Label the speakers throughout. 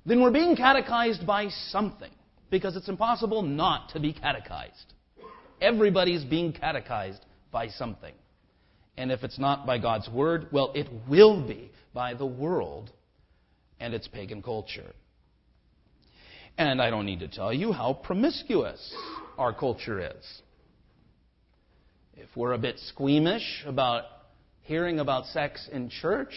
Speaker 1: then we're being catechized by something, because it's impossible not to be catechized. Everybody's being catechized by something. And if it's not by God's Word, well, it will be by the world and its pagan culture. And I don't need to tell you how promiscuous our culture is. If we're a bit squeamish about hearing about sex in church,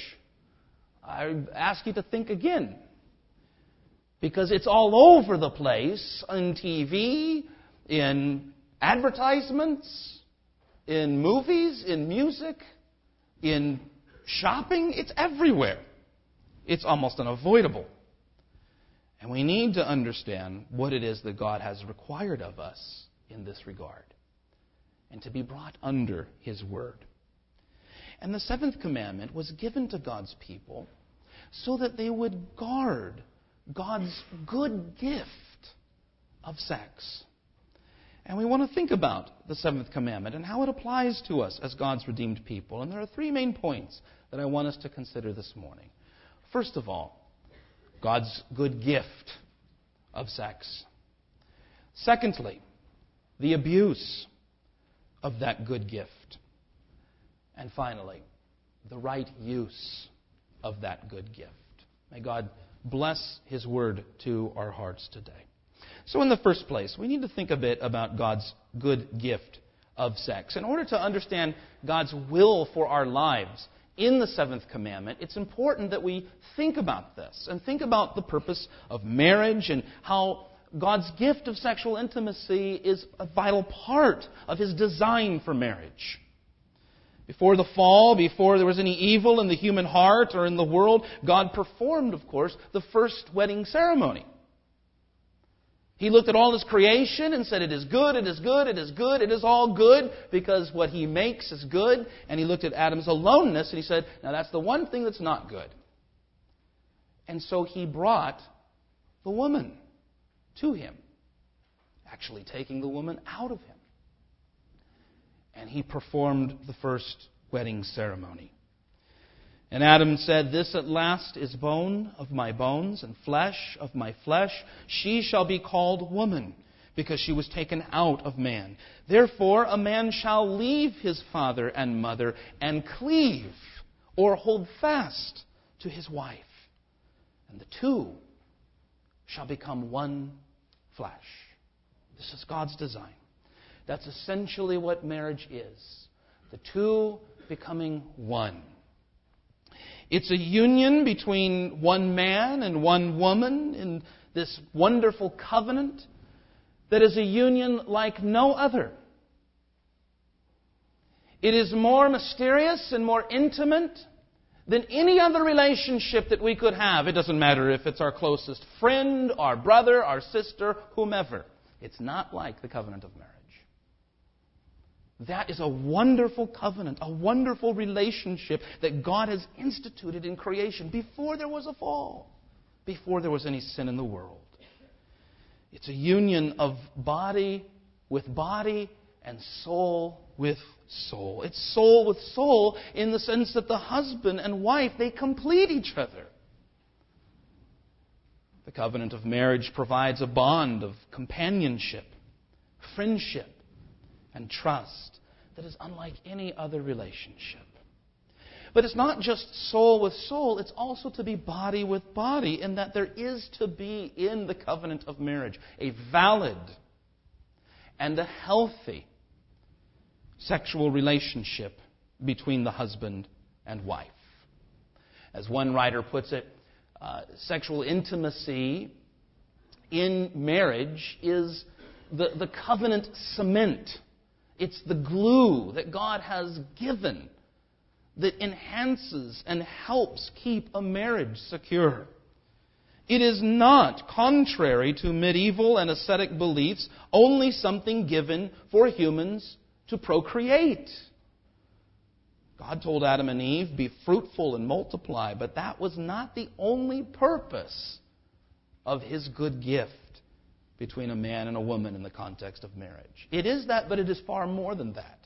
Speaker 1: I ask you to think again. Because it's all over the place, on TV, in advertisements, in movies, in music, in shopping. It's everywhere. It's almost unavoidable. And we need to understand what it is that God has required of us in this regard, and to be brought under His Word. And the seventh commandment was given to God's people so that they would guard God's good gift of sex. And we want to think about the seventh commandment and how it applies to us as God's redeemed people. And there are three main points that I want us to consider this morning. First of all, God's good gift of sex. Secondly, the abuse of that good gift. And finally, the right use of that good gift. May God bless His Word to our hearts today. So in the first place, we need to think a bit about God's good gift of sex. In order to understand God's will for our lives in the seventh commandment, it's important that we think about this and think about the purpose of marriage and how God's gift of sexual intimacy is a vital part of His design for marriage. Before the fall, before there was any evil in the human heart or in the world, God performed, of course, the first wedding ceremony. He looked at all His creation and said, it is good, it is good, it is good, it is all good, because what He makes is good. And He looked at Adam's aloneness and He said, now that's the one thing that's not good. And so He brought the woman to Him, actually taking the woman out of Him. And He performed the first wedding ceremony. And Adam said, this at last is bone of my bones and flesh of my flesh. She shall be called woman, because she was taken out of man. Therefore a man shall leave his father and mother and cleave or hold fast to his wife. And the two shall become one flesh. This is God's design. That's essentially what marriage is. The two becoming one. It's a union between one man and one woman in this wonderful covenant that is a union like no other. It is more mysterious and more intimate than any other relationship that we could have. It doesn't matter if it's our closest friend, our brother, our sister, whomever. It's not like the covenant of marriage. That is a wonderful covenant, a wonderful relationship that God has instituted in creation before there was a fall, before there was any sin in the world. It's a union of body with body and soul with soul. It's soul with soul in the sense that the husband and wife, they complete each other. The covenant of marriage provides a bond of companionship, friendship, and trust that is unlike any other relationship. But it's not just soul with soul, it's also to be body with body, in that there is to be in the covenant of marriage a valid and a healthy sexual relationship between the husband and wife. As one writer puts it, sexual intimacy in marriage is the covenant cement. It's the glue that God has given that enhances and helps keep a marriage secure. It is not, contrary to medieval and ascetic beliefs, only something given for humans to procreate. God told Adam and Eve, be fruitful and multiply, but that was not the only purpose of His good gift between a man and a woman in the context of marriage. It is that, but it is far more than that.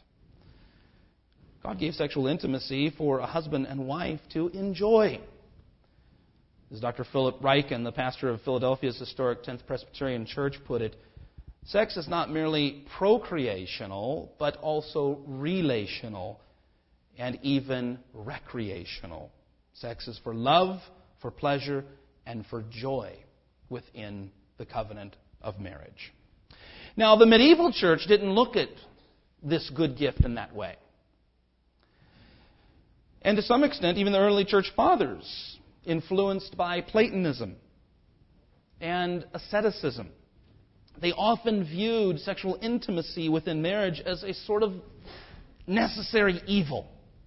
Speaker 1: God gave sexual intimacy for a husband and wife to enjoy. As Dr. Philip Ryken, the pastor of Philadelphia's historic 10th Presbyterian Church, put it, sex is not merely procreational, but also relational and even recreational. Sex is for love, for pleasure, and for joy within the covenant of marriage. Now, the medieval church didn't look at this good gift in that way. And to some extent, even the early church fathers, influenced by Platonism and asceticism, they often viewed sexual intimacy within marriage as a sort of necessary evil.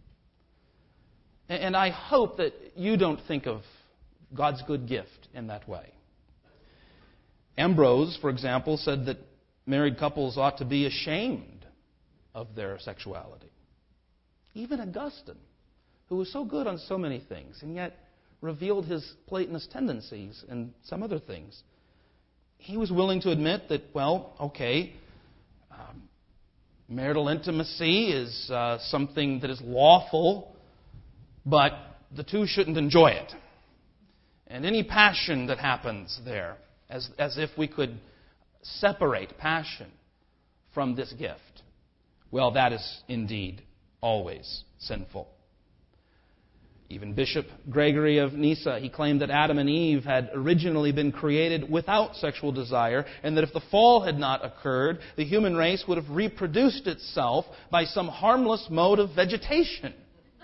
Speaker 1: And I hope that you don't think of God's good gift in that way. Ambrose, for example, said that married couples ought to be ashamed of their sexuality. Even Augustine, who was so good on so many things, and yet revealed his Platonist tendencies and some other things, he was willing to admit that, well, okay, marital intimacy is something that is lawful, but the two shouldn't enjoy it. And any passion that happens there, as if we could separate passion from this gift, well, that is indeed always sinful. Even Bishop Gregory of Nyssa, he claimed that Adam and Eve had originally been created without sexual desire, and that if the fall had not occurred, the human race would have reproduced itself by some harmless mode of vegetation.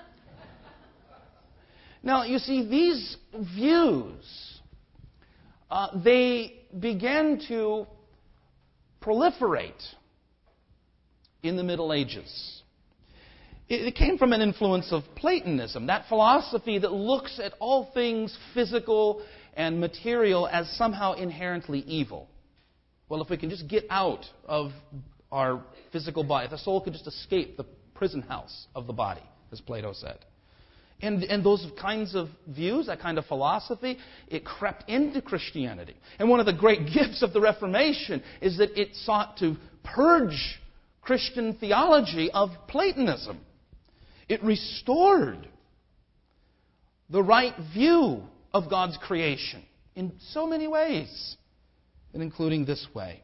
Speaker 1: Now, you see, these views, they began to proliferate in the Middle Ages. It came from an influence of Platonism, that philosophy that looks at all things physical and material as somehow inherently evil. Well, if we can just get out of our physical body, if the soul could just escape the prison house of the body, as Plato said. And those kinds of views, that kind of philosophy, it crept into Christianity. And one of the great gifts of the Reformation is that it sought to purge Christian theology of Platonism. It restored the right view of God's creation in so many ways, and including this way.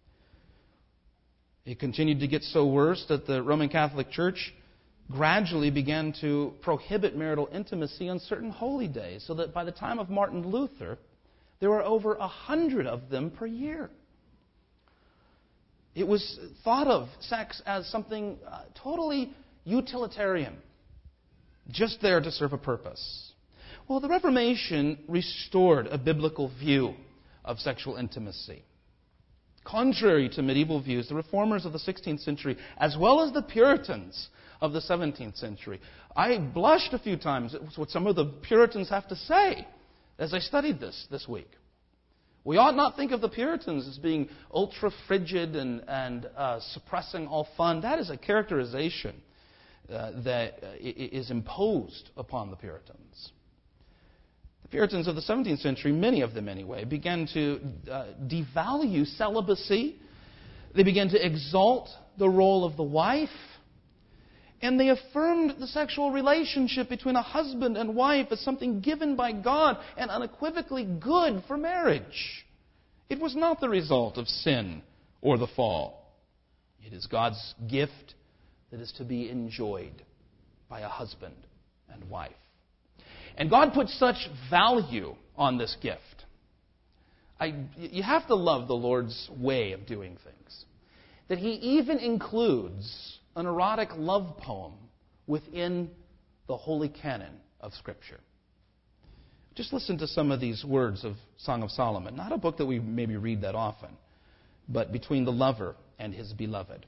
Speaker 1: It continued to get so worse that the Roman Catholic Church gradually began to prohibit marital intimacy on certain holy days, so that by the time of Martin Luther, there were over 100 of them per year. It was thought of sex as something totally utilitarian, just there to serve a purpose. Well, the Reformation restored a biblical view of sexual intimacy. Contrary to medieval views, the Reformers of the 16th century, as well as the Puritans of the 17th century, I blushed a few times at what some of the Puritans have to say as I studied this week. We ought not think of the Puritans as being ultra-frigid and suppressing all fun. That is a characterization that is imposed upon the Puritans. The Puritans of the 17th century, many of them anyway, began to devalue celibacy. They began to exalt the role of the wife. And they affirmed the sexual relationship between a husband and wife as something given by God and unequivocally good for marriage. It was not the result of sin or the fall. It is God's gift that is to be enjoyed by a husband and wife. And God put such value on this gift. You have to love the Lord's way of doing things, that He even includes an erotic love poem within the holy canon of Scripture. Just listen to some of these words of Song of Solomon. Not a book that we maybe read that often, but between the lover and his beloved.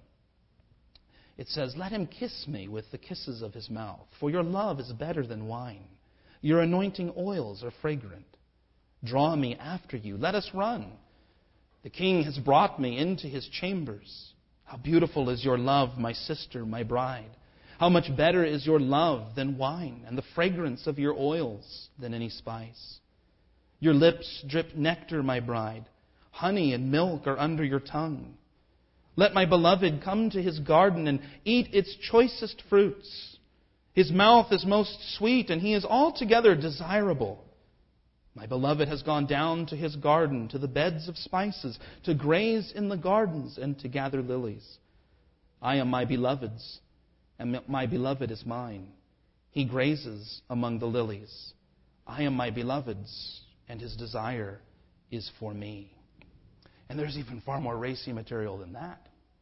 Speaker 1: It says, "Let him kiss me with the kisses of his mouth, for your love is better than wine. Your anointing oils are fragrant. Draw me after you. Let us run. The king has brought me into his chambers. How beautiful is your love, my sister, my bride. How much better is your love than wine, and the fragrance of your oils than any spice. Your lips drip nectar, my bride. Honey and milk are under your tongue. Let my beloved come to his garden and eat its choicest fruits. His mouth is most sweet, and he is altogether desirable. My beloved has gone down to his garden, to the beds of spices, to graze in the gardens and to gather lilies. I am my beloved's, and my beloved is mine. He grazes among the lilies. I am my beloved's, and his desire is for me. And there's even far more racy material than that.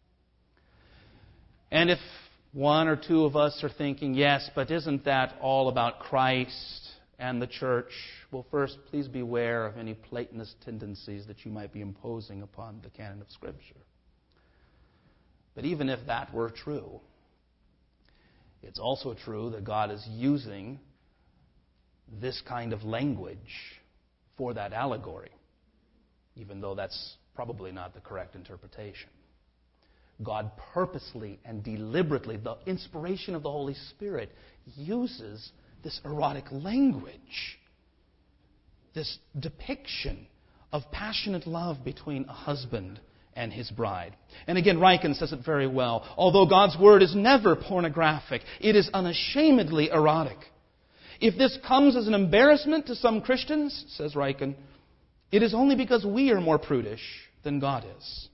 Speaker 1: And if one or two of us are thinking, yes, but isn't that all about Christ and the church? Well, first, please beware of any Platonist tendencies that you might be imposing upon the canon of Scripture. But even if that were true, it's also true that God is using this kind of language for that allegory, even though that's probably not the correct interpretation. God purposely and deliberately, the inspiration of the Holy Spirit, uses this erotic language, this depiction of passionate love between a husband and his bride. And again, Ryken says it very well. Although God's Word is never pornographic, it is unashamedly erotic. If this comes as an embarrassment to some Christians, says Ryken, it is only because we are more prudish than God is.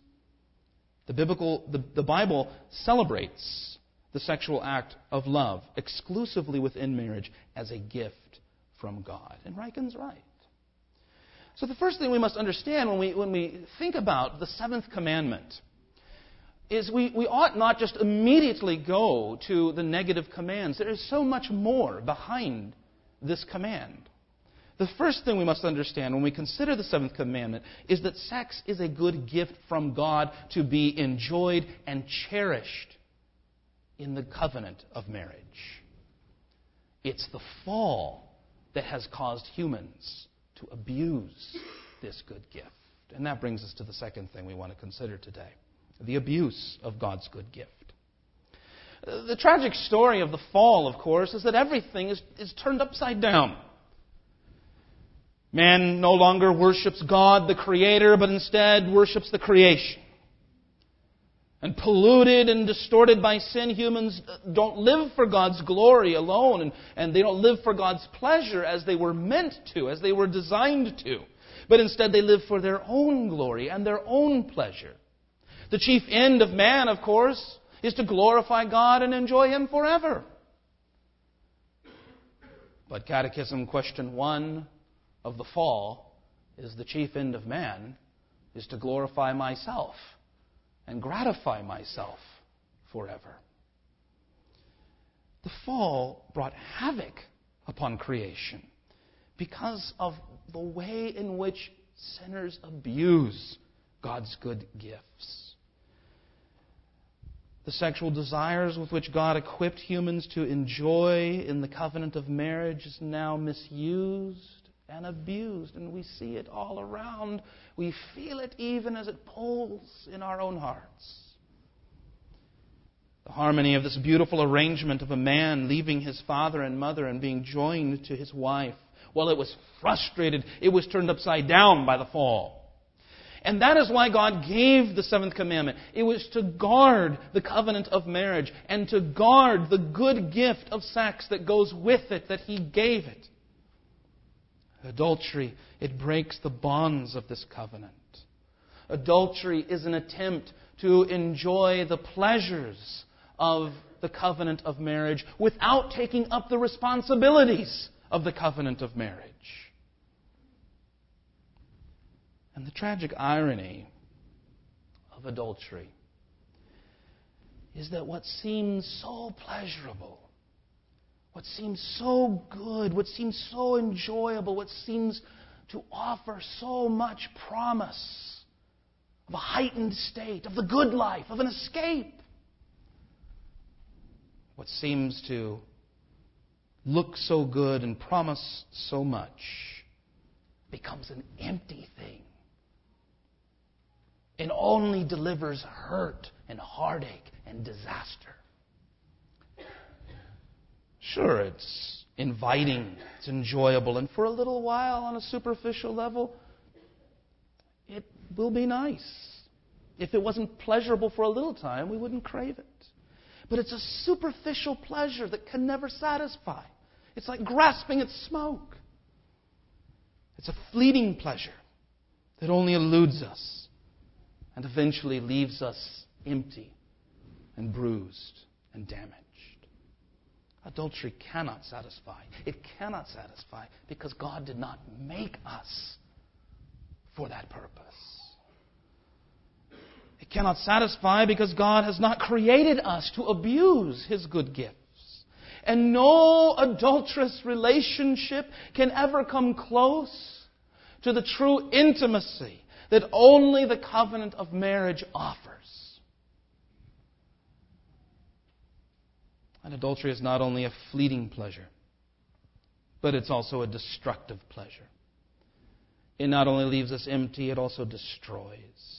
Speaker 1: The Bible celebrates the sexual act of love exclusively within marriage as a gift from God. And Ryken's right. So the first thing we must understand when we think about the seventh commandment is we ought not just immediately go to the negative commands. There is so much more behind this command. The first thing we must understand when we consider the seventh commandment is that sex is a good gift from God to be enjoyed and cherished in the covenant of marriage. It's the fall that has caused humans to abuse this good gift. And that brings us to the second thing we want to consider today, the abuse of God's good gift. The tragic story of the fall, of course, is that everything is turned upside down. Man no longer worships God, the Creator, but instead worships the creation. And polluted and distorted by sin, humans don't live for God's glory alone, and they don't live for God's pleasure as they were meant to, as they were designed to. But instead they live for their own glory and their own pleasure. The chief end of man, of course, is to glorify God and enjoy Him forever. But Catechism question 1 of the fall is the chief end of man is to glorify myself and gratify myself forever. The fall brought havoc upon creation because of the way in which sinners abuse God's good gifts. The sexual desires with which God equipped humans to enjoy in the covenant of marriage is now misused and abused, and we see it all around. We feel it even as it pulls in our own hearts. The harmony of this beautiful arrangement of a man leaving his father and mother and being joined to his wife, while it was frustrated, it was turned upside down by the fall. And that is why God gave the seventh commandment. It was to guard the covenant of marriage and to guard the good gift of sex that goes with it, that He gave it. Adultery, it breaks the bonds of this covenant. Adultery is an attempt to enjoy the pleasures of the covenant of marriage without taking up the responsibilities of the covenant of marriage. And the tragic irony of adultery is that what seems so pleasurable, what seems so good, what seems so enjoyable, what seems to offer so much promise of a heightened state, of the good life, of an escape, what seems to look so good and promise so much becomes an empty thing and only delivers hurt and heartache and disaster. Sure, it's inviting, it's enjoyable, and for a little while on a superficial level, it will be nice. If it wasn't pleasurable for a little time, we wouldn't crave it. But it's a superficial pleasure that can never satisfy. It's like grasping at smoke. It's a fleeting pleasure that only eludes us and eventually leaves us empty and bruised and damaged. Adultery cannot satisfy. It cannot satisfy because God did not make us for that purpose. It cannot satisfy because God has not created us to abuse His good gifts. And no adulterous relationship can ever come close to the true intimacy that only the covenant of marriage offers. And adultery is not only a fleeting pleasure, but it's also a destructive pleasure. It not only leaves us empty, it also destroys.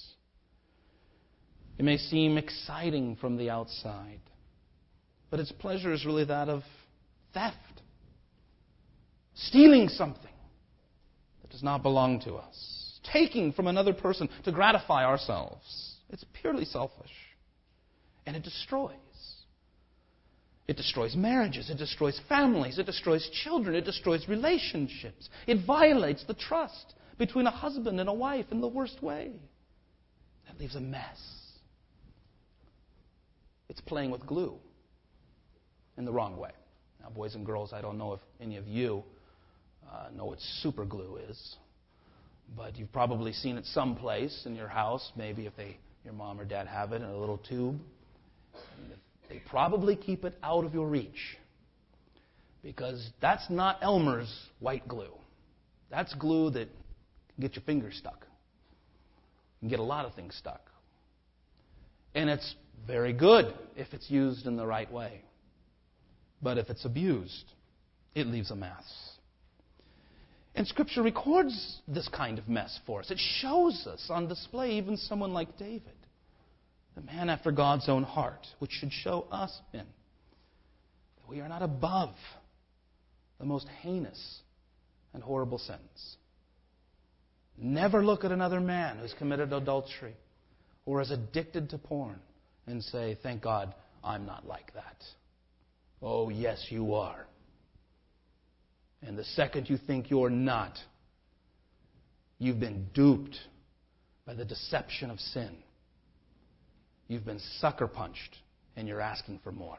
Speaker 1: It may seem exciting from the outside, but its pleasure is really that of theft. Stealing something that does not belong to us. Taking from another person to gratify ourselves. It's purely selfish. And it destroys. It destroys marriages. It destroys families. It destroys children. It destroys relationships. It violates the trust between a husband and a wife in the worst way. It leaves a mess. It's playing with glue in the wrong way. Now, boys and girls, I don't know if any of you know what super glue is, but you've probably seen it someplace in your house, maybe if your mom or dad have it in a little tube. They probably keep it out of your reach because that's not Elmer's white glue. That's glue that can get your fingers stuck. You can get a lot of things stuck. And it's very good if it's used in the right way. But if it's abused, it leaves a mess. And Scripture records this kind of mess for us. It shows us on display even someone like David, the man after God's own heart, which should show us men that we are not above the most heinous and horrible sins. Never look at another man who's committed adultery or is addicted to porn and say, thank God I'm not like that. Oh, yes, you are. And the second you think you're not, you've been duped by the deception of sin. You've been sucker punched, and you're asking for more.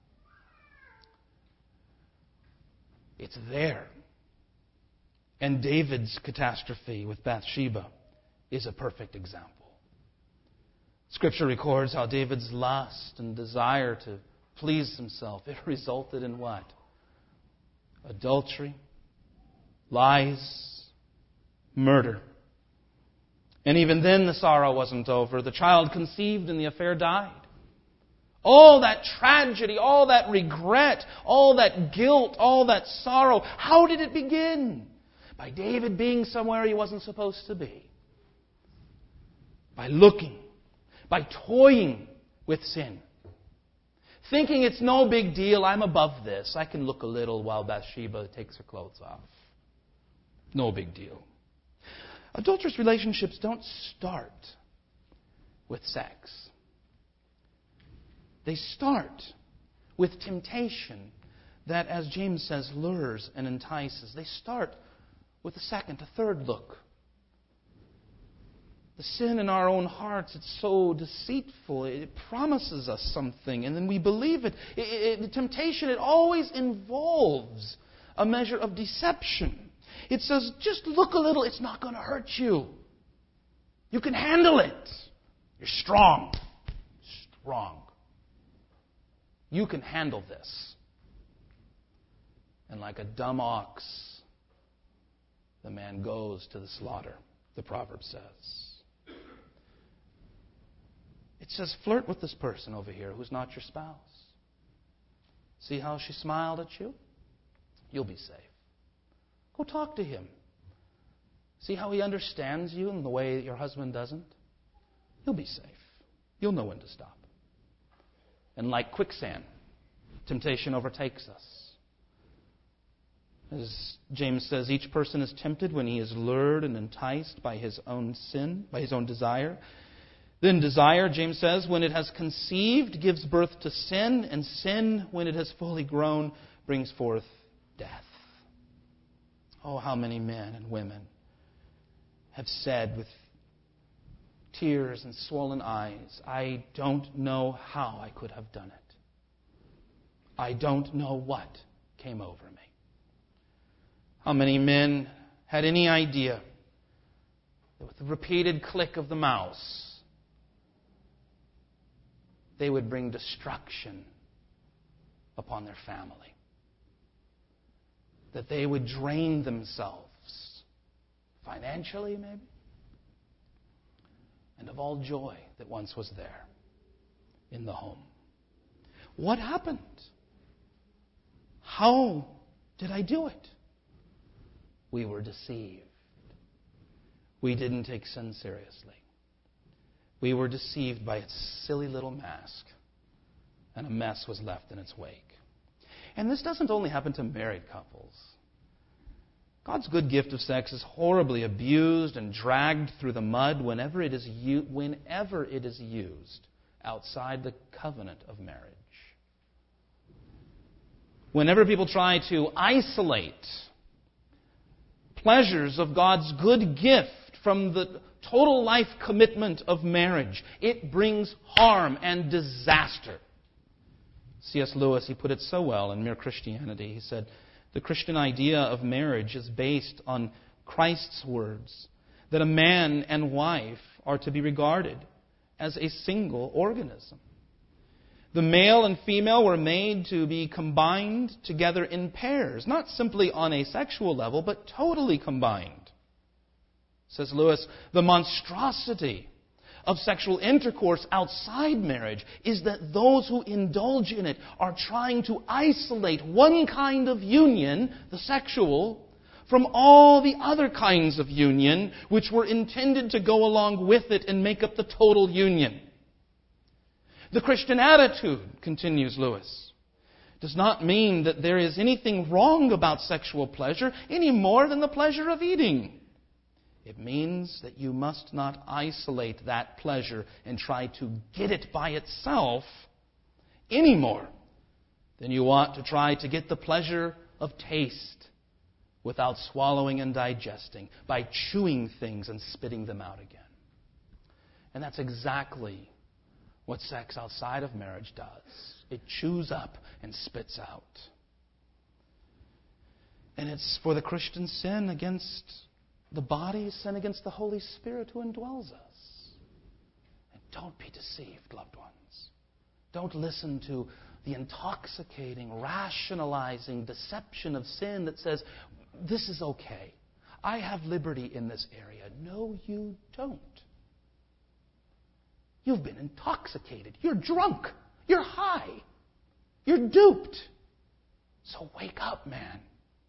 Speaker 1: It's there. And David's catastrophe with Bathsheba is a perfect example. Scripture records how David's lust and desire to please himself, it resulted in what? Adultery, lies, murder. And even then the sorrow wasn't over. The child conceived and the affair died. All that tragedy, all that regret, all that guilt, all that sorrow, how did it begin? By David being somewhere he wasn't supposed to be. By looking, by toying with sin. Thinking it's no big deal, I'm above this. I can look a little while Bathsheba takes her clothes off. No big deal. Adulterous relationships don't start with sex. They start with temptation that, as James says, lures and entices. They start with a second, a third look. The sin in our own hearts, it's so deceitful. It promises us something, and then we believe it. The temptation, it always involves a measure of deception. It says, just look a little, it's not going to hurt you. You can handle it. You're strong. Strong. You can handle this. And like a dumb ox, the man goes to the slaughter, the proverb says. It says, flirt with this person over here who's not your spouse. See how she smiled at you? You'll be safe. Go talk to him. See how he understands you in the way your husband doesn't? You'll be safe. You'll know when to stop. And like quicksand, temptation overtakes us. As James says, each person is tempted when he is lured and enticed by his own sin, by his own desire. Then desire, James says, when it has conceived, gives birth to sin, and sin, when it has fully grown, brings forth death. Oh, how many men and women have said with tears and swollen eyes, I don't know how I could have done it. I don't know what came over me. How many men had any idea that with the repeated click of the mouse, they would bring destruction upon their family? That they would drain themselves, financially maybe, and of all joy that once was there in the home. What happened? How did I do it? We were deceived. We didn't take sin seriously. We were deceived by its silly little mask, and a mess was left in its wake. And this doesn't only happen to married couples. God's good gift of sex is horribly abused and dragged through the mud whenever it is used outside the covenant of marriage. Whenever people try to isolate pleasures of God's good gift from the total life commitment of marriage, it brings harm and disaster. C.S. Lewis, he put it so well in Mere Christianity. He said, the Christian idea of marriage is based on Christ's words that a man and wife are to be regarded as a single organism. The male and female were made to be combined together in pairs, not simply on a sexual level, but totally combined. Says Lewis, the monstrosity of sexual intercourse outside marriage is that those who indulge in it are trying to isolate one kind of union, the sexual, from all the other kinds of union which were intended to go along with it and make up the total union. The Christian attitude, continues Lewis, does not mean that there is anything wrong about sexual pleasure any more than the pleasure of eating. It means that you must not isolate that pleasure and try to get it by itself any more than you ought to try to get the pleasure of taste without swallowing and digesting, by chewing things and spitting them out again. And that's exactly what sex outside of marriage does. It chews up and spits out. And it's for the Christian sin against the body, sin against the Holy Spirit who indwells us. And don't be deceived, loved ones. Don't listen to the intoxicating, rationalizing deception of sin that says, this is okay. I have liberty in this area. No, you don't. You've been intoxicated. You're drunk. You're high. You're duped. So wake up, man.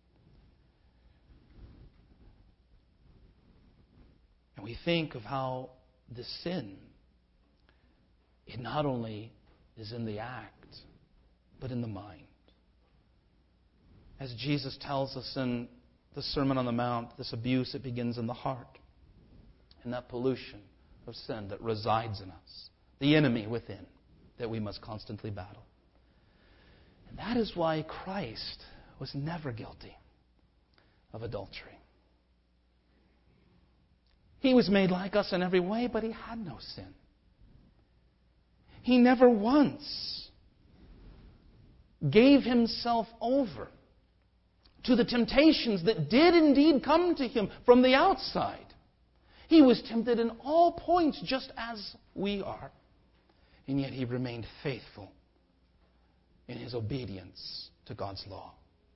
Speaker 1: And we think of how the sin, it not only is in the act, but in the mind. As Jesus tells us in the Sermon on the Mount, this abuse, it begins in the heart. And that pollution of sin that resides in us. The enemy within that we must constantly battle. And that is why Christ was never guilty of adultery. He was made like us in every way, but He had no sin. He never once gave Himself over to the temptations that did indeed come to Him from the outside. He was tempted in all points just as we are. And yet He remained faithful in His obedience to God's law.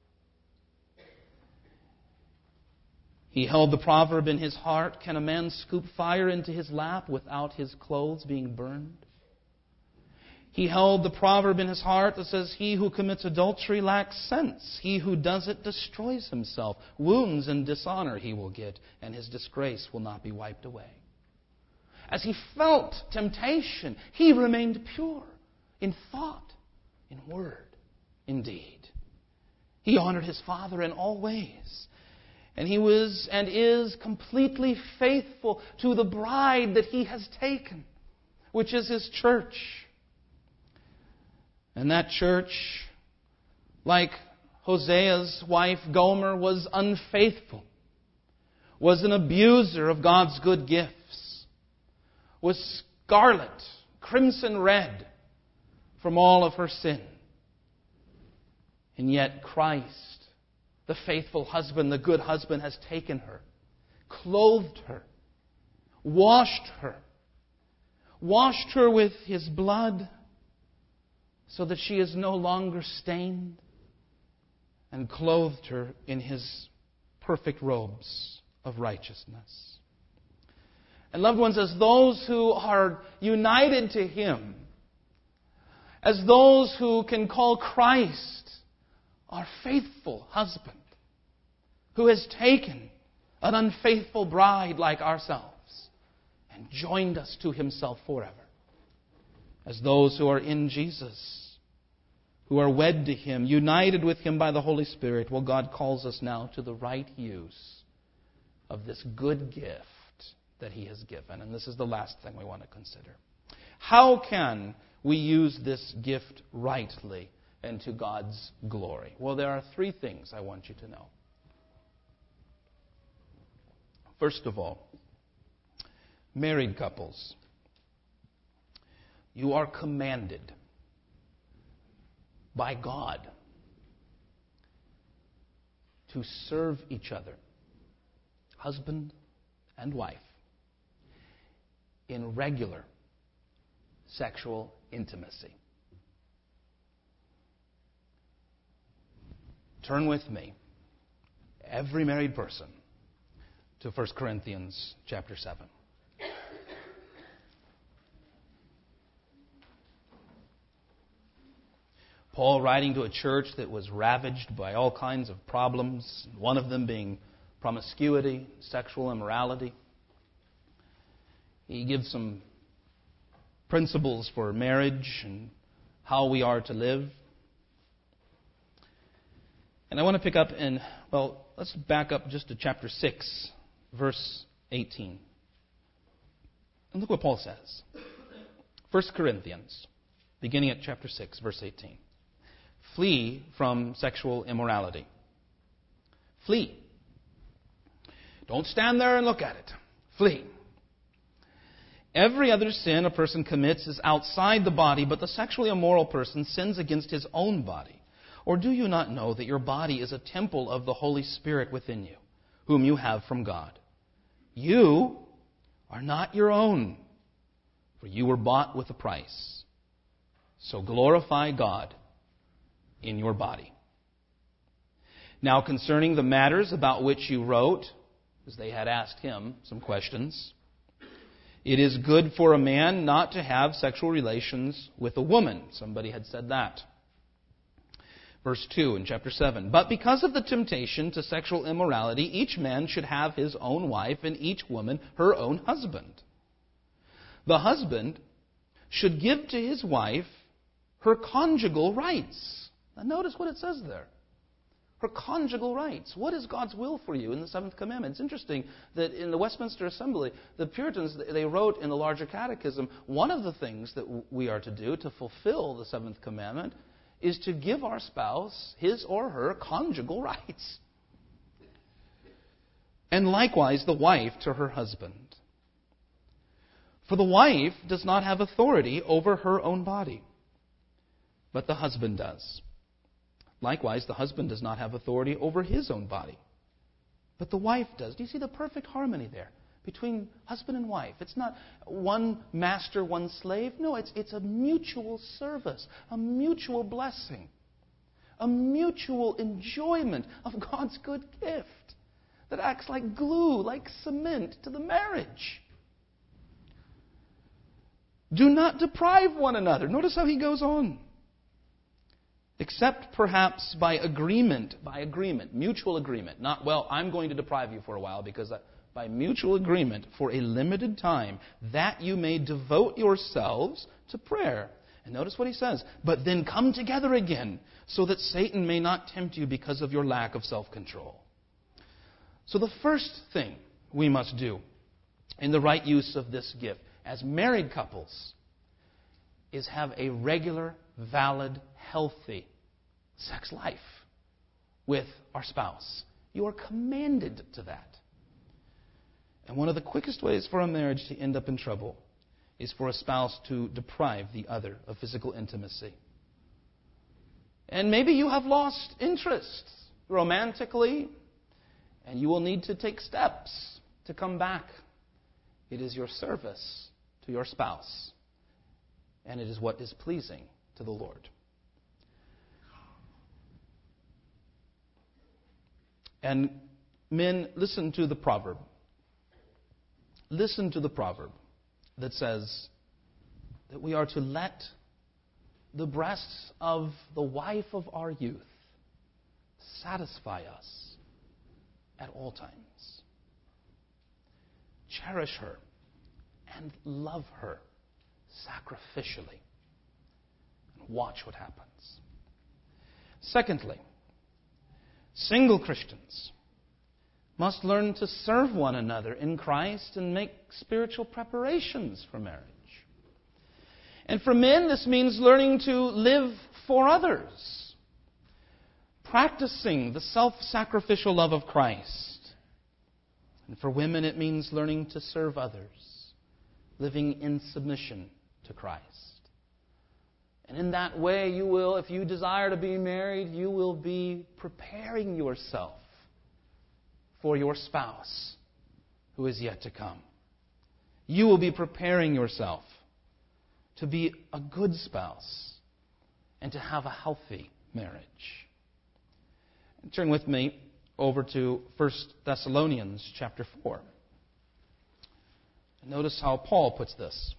Speaker 1: He held the proverb in his heart, can a man scoop fire into his lap without his clothes being burned? He held the proverb in his heart that says, he who commits adultery lacks sense. He who does it destroys himself. Wounds and dishonor he will get, and his disgrace will not be wiped away. As he felt temptation, he remained pure in thought, in word, in deed. He honored his Father in all ways. And he was and is completely faithful to the bride that he has taken, which is his church. And that church, like Hosea's wife Gomer was unfaithful, was an abuser of God's good gifts, was scarlet, crimson red from all of her sin. And yet Christ, the faithful husband, the good husband, has taken her, clothed her, washed her with His blood so that she is no longer stained, and clothed her in His perfect robes of righteousness. And loved ones, as those who are united to Him, as those who can call Christ our faithful husband, who has taken an unfaithful bride like ourselves and joined us to Himself forever, as those who are in Jesus, who are wed to Him, united with Him by the Holy Spirit, well, God calls us now to the right use of this good gift that He has given. And this is the last thing we want to consider. How can we use this gift rightly and to God's glory? Well, there are three things I want you to know. First of all, married couples, you are commanded by God to serve each other, husband and wife, in regular sexual intimacy. Turn with me, every married person, to 1 Corinthians chapter 7. Paul, writing to a church that was ravaged by all kinds of problems, one of them being promiscuity, sexual immorality. He gives some principles for marriage and how we are to live. And I want to pick up in, well, let's back up just to chapter 6, verse 18. And look what Paul says. 1 Corinthians, beginning at chapter 6, verse 18. Flee from sexual immorality. Flee. Don't stand there and look at it. Flee. Every other sin a person commits is outside the body, but the sexually immoral person sins against his own body. Or do you not know that your body is a temple of the Holy Spirit within you, whom you have from God? You are not your own, for you were bought with a price. So glorify God in your body. Now concerning the matters about which you wrote, as they had asked him some questions, it is good for a man not to have sexual relations with a woman. Somebody had said that. Verse 2 in chapter 7. But because of the temptation to sexual immorality, each man should have his own wife and each woman her own husband. The husband should give to his wife her conjugal rights. Now notice what it says there. Her conjugal rights. What is God's will for you in the seventh commandment? It's interesting that in the Westminster Assembly, the Puritans, they wrote in the larger catechism, one of the things that we are to do to fulfill the seventh commandment is to give our spouse his or her conjugal rights. And likewise the wife to her husband. For the wife does not have authority over her own body, but the husband does. Likewise, the husband does not have authority over his own body, but the wife does. Do you see the perfect harmony there between husband and wife? It's not one master, one slave. No, it's a mutual service, a mutual blessing, a mutual enjoyment of God's good gift that acts like glue, like cement to the marriage. Do not deprive one another. Notice how he goes on. Except perhaps by agreement, mutual agreement. Not, well, I'm going to deprive you for a while because by mutual agreement for a limited time, that you may devote yourselves to prayer. And notice what he says. But then come together again so that Satan may not tempt you because of your lack of self-control. So the first thing we must do in the right use of this gift as married couples is have a regular, valid, healthy sex life with our spouse. You are commanded to that. And one of the quickest ways for a marriage to end up in trouble is for a spouse to deprive the other of physical intimacy. And maybe you have lost interest romantically, and you will need to take steps to come back. It is your service to your spouse, and it is what is pleasing to the Lord. And men, listen to the proverb. Listen to the proverb that says that we are to let the breasts of the wife of our youth satisfy us at all times. Cherish her and love her sacrificially. And watch what happens. Secondly, single Christians must learn to serve one another in Christ and make spiritual preparations for marriage. And for men, this means learning to live for others, practicing the self-sacrificial love of Christ. And for women, it means learning to serve others, living in submission to Christ. And in that way, you will, if you desire to be married, you will be preparing yourself for your spouse who is yet to come. You will be preparing yourself to be a good spouse and to have a healthy marriage. Turn with me over to 1 Thessalonians chapter 4. Notice how Paul puts this.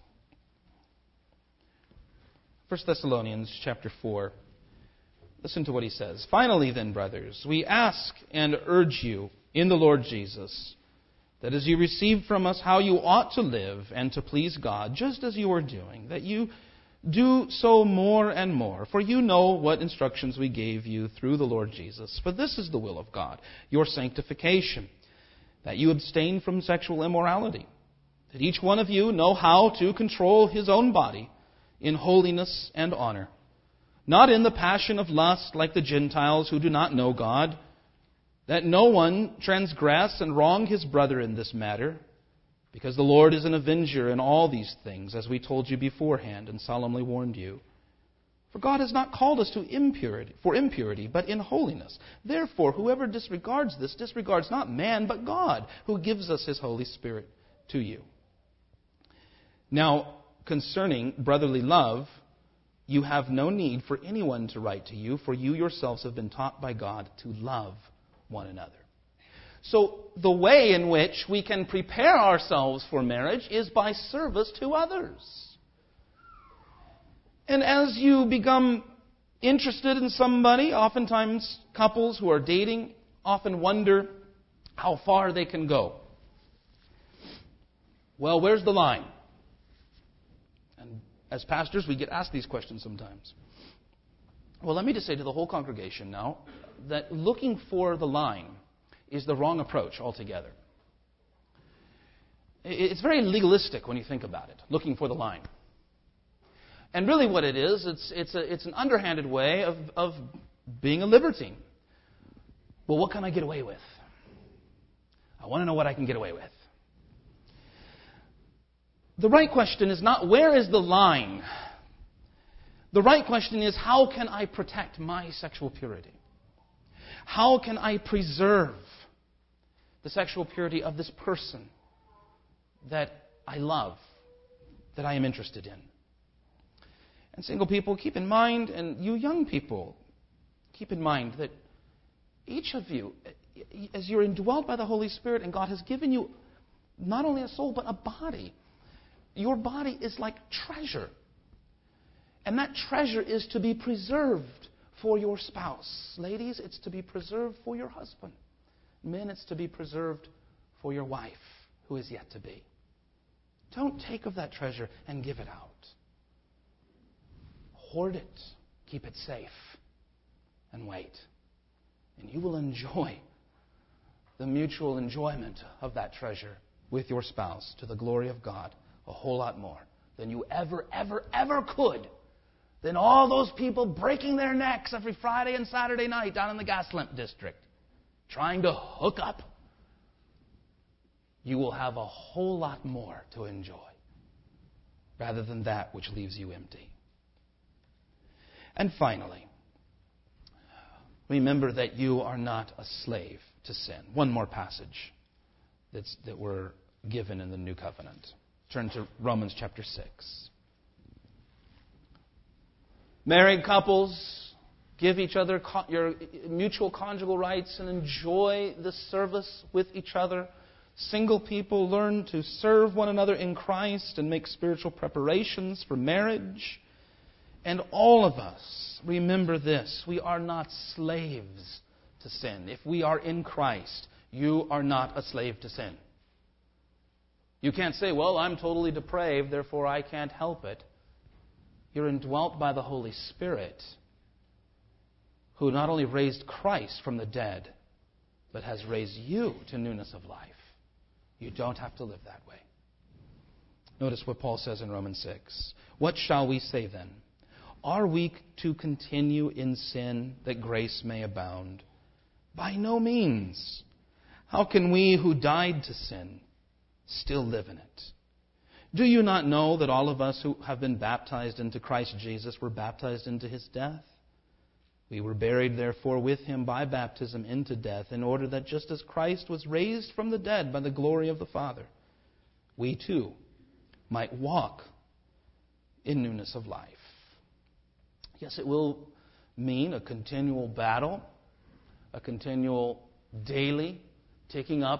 Speaker 1: 1 Thessalonians chapter 4. Listen to what he says. Finally then, brothers, we ask and urge you in the Lord Jesus, that as you receive from us how you ought to live and to please God, just as you are doing, that you do so more and more. For you know what instructions we gave you through the Lord Jesus. For this is the will of God, your sanctification, that you abstain from sexual immorality, that each one of you know how to control his own body in holiness and honor, not in the passion of lust like the Gentiles who do not know God, that no one transgress and wrong his brother in this matter, because the Lord is an avenger in all these things, as we told you beforehand and solemnly warned you. For God has not called us to impurity, but in holiness. Therefore, whoever disregards this disregards not man, but God, who gives us His Holy Spirit to you. Now, concerning brotherly love, you have no need for anyone to write to you, for you yourselves have been taught by God to love one another. So the way in which we can prepare ourselves for marriage is by service to others. And as you become interested in somebody, oftentimes couples who are dating often wonder how far they can go. Well, where's the line? And as pastors, we get asked these questions sometimes. Well, let me just say to the whole congregation now that looking for the line is the wrong approach altogether. It's very legalistic when you think about it, looking for the line. And really what it is, it's an underhanded way of being a libertine. Well, what can I get away with? I want to know what I can get away with. The right question is not where is the line. The right question is how can I protect my sexual purity? How can I preserve the sexual purity of this person that I love, that I am interested in? And single people, keep in mind, and you young people, keep in mind that each of you, as you're indwelt by the Holy Spirit and God has given you not only a soul but a body, your body is like treasure. And that treasure is to be preserved for your spouse. Ladies, it's to be preserved for your husband. Men, it's to be preserved for your wife, who is yet to be. Don't take of that treasure and give it out. Hoard it. Keep it safe. And wait. And you will enjoy the mutual enjoyment of that treasure with your spouse to the glory of God a whole lot more than you ever could than all those people breaking their necks every Friday and Saturday night down in the gas lamp district, trying to hook up. You will have a whole lot more to enjoy rather than that which leaves you empty. And finally, remember that you are not a slave to sin. One more passage that we're given in the New Covenant. Turn to Romans chapter 6. Married couples, give each other your mutual conjugal rights and enjoy the service with each other. Single people, learn to serve one another in Christ and make spiritual preparations for marriage. And all of us, remember this, we are not slaves to sin. If we are in Christ, you are not a slave to sin. You can't say, well, I'm totally depraved, therefore I can't help it. You're indwelt by the Holy Spirit, who not only raised Christ from the dead, but has raised you to newness of life. You don't have to live that way. Notice what Paul says in Romans 6. What shall we say then? Are we to continue in sin that grace may abound? By no means. How can we who died to sin still live in it? Do you not know that all of us who have been baptized into Christ Jesus were baptized into His death? We were buried, therefore, with Him by baptism into death, in order that just as Christ was raised from the dead by the glory of the Father, we too might walk in newness of life. Yes, it will mean a continual battle, a continual daily taking up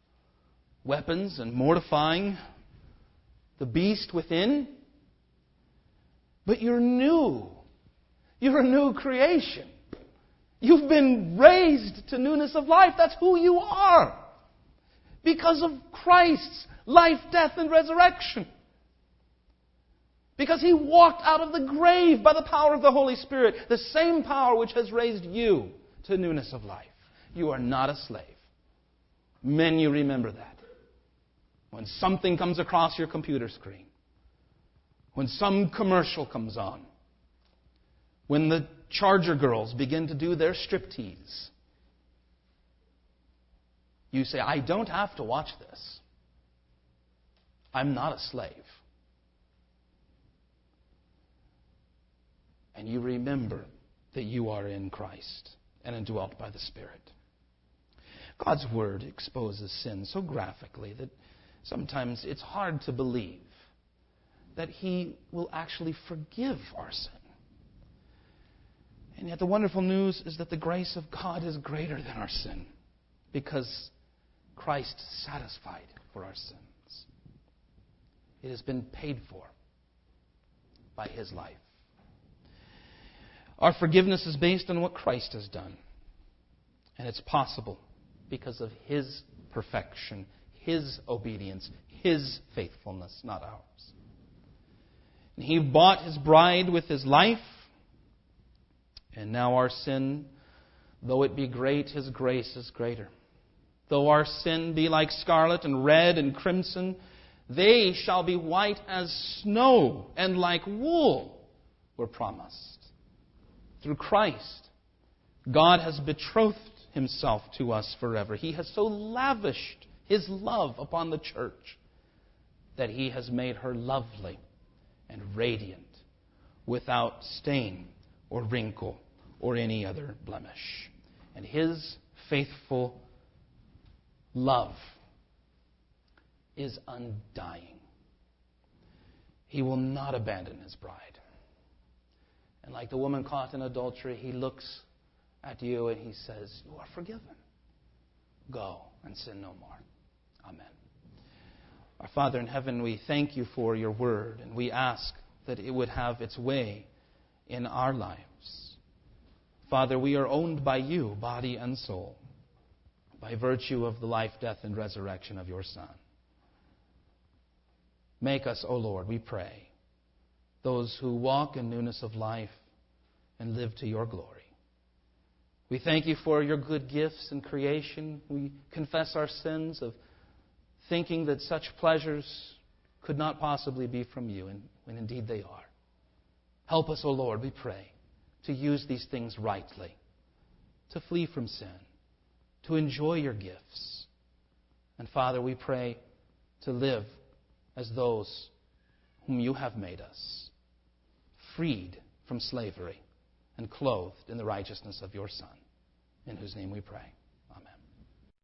Speaker 1: weapons and mortifying the beast within. But you're new. You're a new creation. You've been raised to newness of life. That's who you are. Because of Christ's life, death, and resurrection. Because He walked out of the grave by the power of the Holy Spirit. The same power which has raised you to newness of life. You are not a slave. Men, you remember that. When something comes across your computer screen. When some commercial comes on. When the Charger girls begin to do their striptease. You say, I don't have to watch this. I'm not a slave. And you remember that you are in Christ and indwelt by the Spirit. God's Word exposes sin so graphically that sometimes it's hard to believe that He will actually forgive our sin. And yet the wonderful news is that the grace of God is greater than our sin because Christ satisfied for our sins. It has been paid for by His life. Our forgiveness is based on what Christ has done. And it's possible because of His perfection, His obedience, His faithfulness, not ours. And He bought His bride with His life. And now our sin, though it be great, His grace is greater. Though our sin be like scarlet and red and crimson, they shall be white as snow and like wool, were promised. Through Christ, God has betrothed Himself to us forever. He has so lavished His love upon the church that He has made her lovely and radiant, without stain or wrinkle or any other blemish. And His faithful love is undying. He will not abandon His bride. And like the woman caught in adultery, He looks at you and He says, you are forgiven. Go and sin no more. Amen. Our Father in heaven, we thank You for Your word, and we ask that it would have its way in our lives. Father, we are owned by You, body and soul, by virtue of the life, death, and resurrection of Your Son. Make us, O Lord, we pray, those who walk in newness of life and live to Your glory. We thank You for Your good gifts in creation. We confess our sins of thinking that such pleasures could not possibly be from You, when indeed they are. Help us, O Lord, we pray, to use these things rightly, to flee from sin, to enjoy your gifts. And Father, we pray to live as those whom you have made us, freed from slavery and clothed in the righteousness of your Son, in whose name we pray.